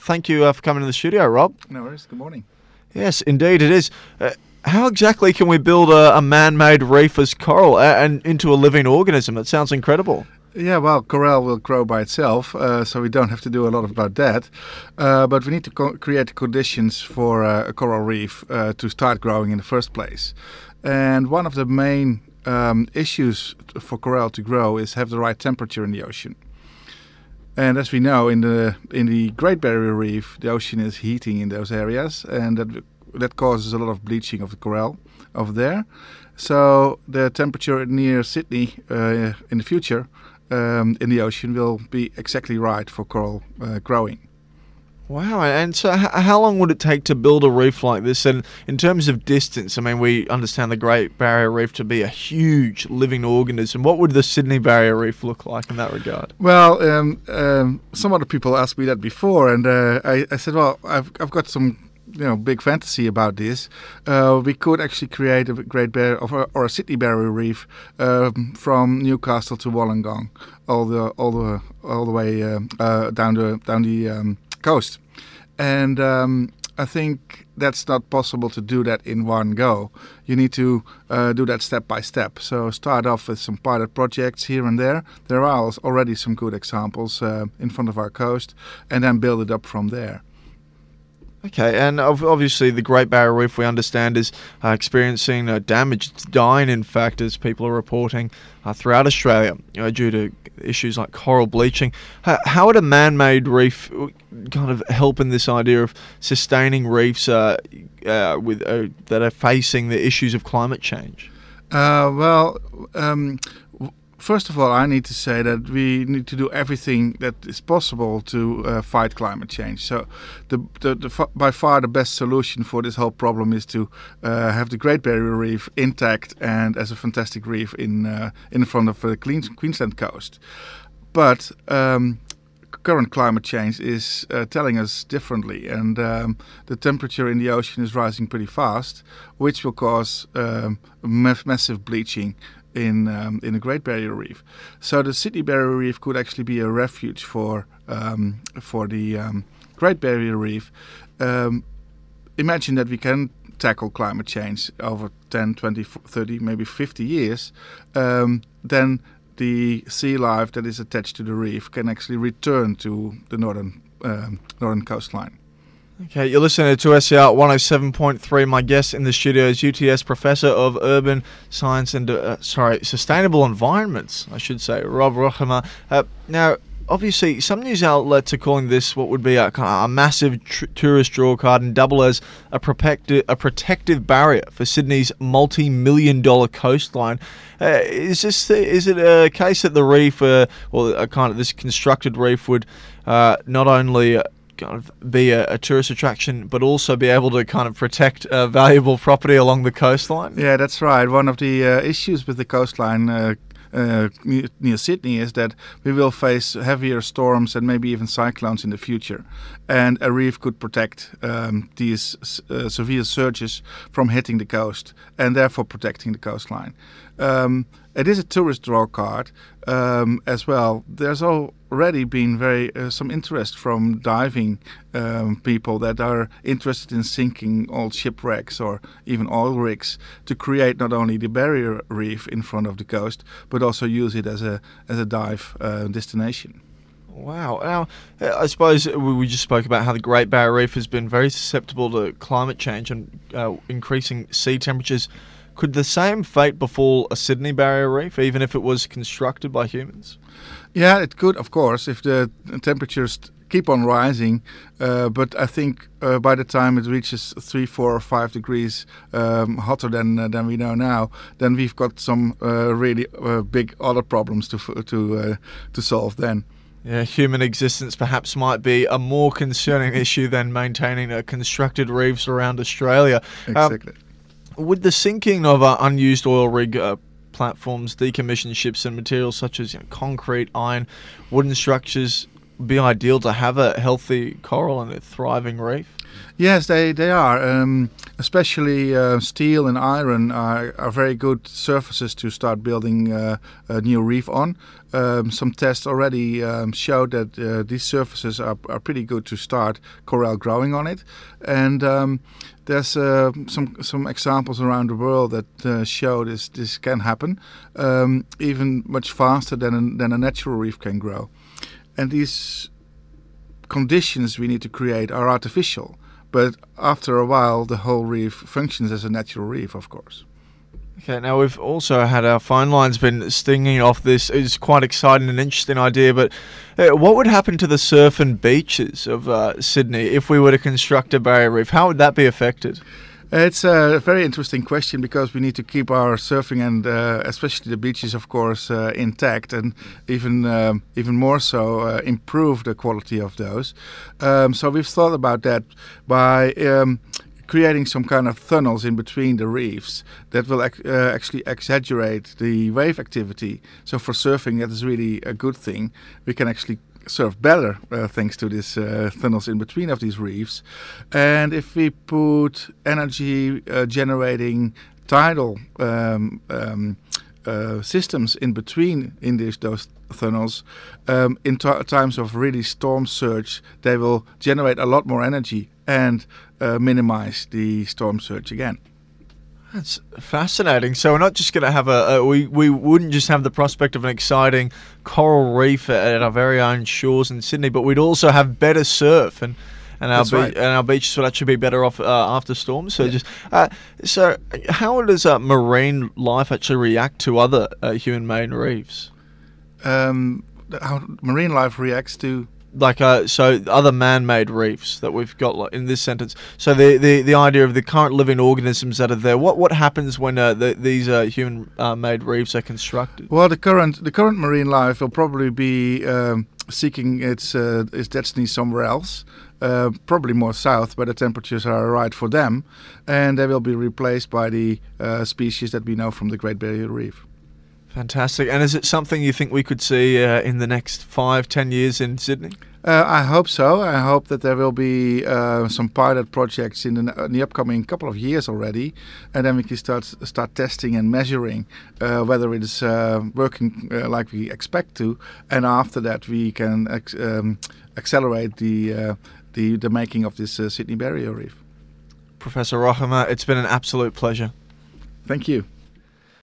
Thank you for coming to the studio, Rob. No worries. Good morning. Yes, indeed it is. How exactly can we build a man-made reef as coral and into a living organism? That sounds incredible. Yeah, well, coral will grow by itself, so we don't have to do a lot about that. But we need to create conditions for a coral reef to start growing in the first place. And one of the main issues for coral to grow is have the right temperature in the ocean. And as we know, in the Great Barrier Reef, the ocean is heating in those areas, and that causes a lot of bleaching of the coral over there. So the temperature near Sydney in the future in the ocean will be exactly right for coral growing. Wow, and so how long would it take to build a reef like this? And in terms of distance, I mean, we understand the Great Barrier Reef to be a huge living organism. What would the Sydney Barrier Reef look like in that regard? Well, some other people asked me that before, and I said, well, I've got some big fantasy about this. We could actually create a Great Barrier or a Sydney Barrier Reef from Newcastle to Wollongong, all the way down the coast. And I think that's not possible to do that in one go. You need to do that step by step. So start off with some pilot projects here and there. There are already some good examples in front of our coast, and then build it up from there. Okay, and obviously the Great Barrier Reef, we understand, is experiencing damage. It's dying, in fact, as people are reporting throughout Australia due to issues like coral bleaching. How would a man-made reef kind of help in this idea of sustaining reefs that are facing the issues of climate change? First of all, I need to say that we need to do everything that is possible to fight climate change. So, by far the best solution for this whole problem is to have the Great Barrier Reef intact and as a fantastic reef in front of the Queensland coast. But current climate change is telling us differently, and the temperature in the ocean is rising pretty fast, which will cause massive bleaching in the Great Barrier Reef. So the Sydney Barrier Reef could actually be a refuge for the Great Barrier Reef. Imagine that we can tackle climate change over 10, 20, 30, maybe 50 years. Then the sea life that is attached to the reef can actually return to the northern coastline. Okay, you're listening to SER 107.3. My guest in the studio is UTS Professor of Urban Science and Sustainable Environments, I should say, Rob Rochema. Now, obviously, some news outlets are calling this what would be a massive tourist draw card and double as a protective barrier for Sydney's multi-million-dollar coastline. Is it a case that the reef, this constructed reef, would not only kind of be a tourist attraction, but also be able to kind of protect valuable property along the coastline? Yeah, that's right. One of the issues with the coastline near Sydney is that we will face heavier storms and maybe even cyclones in the future. And a reef could protect these severe surges from hitting the coast and therefore protecting the coastline. It is a tourist draw card as well. There's already been some interest from diving people that are interested in sinking old shipwrecks or even oil rigs to create not only the barrier reef in front of the coast, but also use it as a dive destination. Wow. Now, I suppose we just spoke about how the Great Barrier Reef has been very susceptible to climate change and increasing sea temperatures. Could the same fate befall a Sydney Barrier Reef, even if it was constructed by humans? Yeah, it could, of course, if the temperatures keep on rising. But I think by the time it reaches 3, 4, or 5 degrees hotter than we know now, then we've got some really big other problems to solve then. Yeah, human existence perhaps might be a more concerning issue than maintaining constructed reefs around Australia. Exactly. Would the sinking of unused oil rig platforms, decommissioned ships and materials such as concrete, iron, wooden structures be ideal to have a healthy coral and a thriving reef? Yes, they are. Especially steel and iron are very good surfaces to start building a new reef on. some tests already showed that these surfaces are pretty good to start coral growing on it, and there's some examples around the world that show this can happen, even much faster than a natural reef can grow. And these conditions we need to create are artificial, but after a while the whole reef functions as a natural reef, of course. Okay, now we've also had our phone lines been stinging off this. It's quite exciting and interesting idea, but what would happen to the surf and beaches of Sydney if we were to construct a barrier reef? How would that be affected? It's a very interesting question, because we need to keep our surfing and especially the beaches, of course, intact, and even more so improve the quality of those. So we've thought about that by creating some kind of tunnels in between the reefs that will actually exaggerate the wave activity. So for surfing, that is really a good thing. We can actually surf better thanks to these tunnels in between of these reefs. And if we put energy generating tidal systems in between those tunnels, in times of really storm surge, they will generate a lot more energy and minimize the storm surge again. That's fascinating. So we're not just going to have we wouldn't just have the prospect of an exciting coral reef at our very own shores in Sydney, but we'd also have better surf, and our beaches would actually be better off after storms. So so how does marine life actually react to other human-made reefs? How marine life reacts to, so other man-made reefs that we've got in this sentence. So the idea of the current living organisms that are there. What happens when these human-made reefs are constructed? Well, the current marine life will probably be seeking its destiny somewhere else, probably more south, where the temperatures are right for them, and they will be replaced by the species that we know from the Great Barrier Reef. Fantastic. And is it something you think we could see in the next 5-10 years in Sydney? I hope so. I hope that there will be some pilot projects in the upcoming couple of years already, and then we can start testing and measuring whether it is working like we expect to, and after that we can accelerate the making of this Sydney Barrier Reef. Professor Rochema, it's been an absolute pleasure. Thank you.